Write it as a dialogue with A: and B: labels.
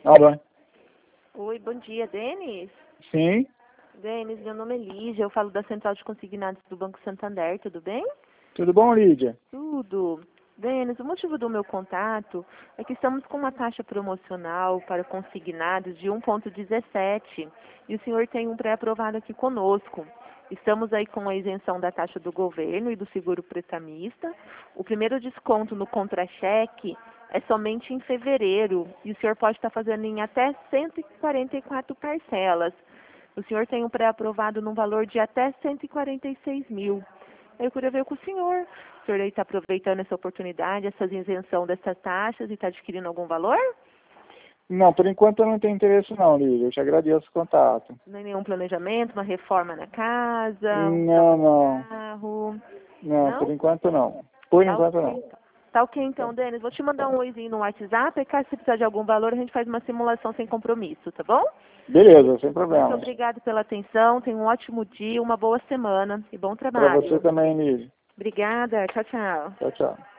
A: Alô?
B: Oi, bom dia, Denis.
A: Sim,
B: Denis, meu nome é Lígia, eu falo da Central de Consignados do Banco Santander, tudo bem?
A: tudo bom, Lídia?
B: Tudo. Denis, o motivo do meu contato é que estamos com uma taxa promocional para consignados de 1,17 e o senhor tem um pré-aprovado aqui conosco. Estamos aí com a isenção da taxa do governo e do seguro prestamista. O primeiro desconto no contra-cheque é somente em fevereiro e o senhor pode estar fazendo em até 144 parcelas. O senhor tem um pré-aprovado num valor de até 146 mil. Eu queria ver com o senhor. O senhor está aproveitando essa oportunidade, essa isenção dessas taxas e está adquirindo algum valor?
A: Não, por enquanto eu não tenho interesse não, Lídia. Eu te agradeço o contato.
B: Nem nenhum planejamento, uma reforma na casa, um
A: Não, não.
B: carro?
A: Não, por
B: Não?
A: enquanto não. Por
B: Tá
A: enquanto
B: ok,
A: não.
B: então. Tá ok, então, Denis. Vou te mandar um oizinho no WhatsApp, e caso você precisar de algum valor, a gente faz uma simulação sem compromisso, tá bom?
A: Beleza, sem
B: Muito
A: problemas.
B: obrigada pela atenção, tenha um ótimo dia, uma boa semana e bom
A: Para você
B: trabalho.
A: também, Lídia.
B: Obrigada, tchau, tchau.
A: Tchau, tchau.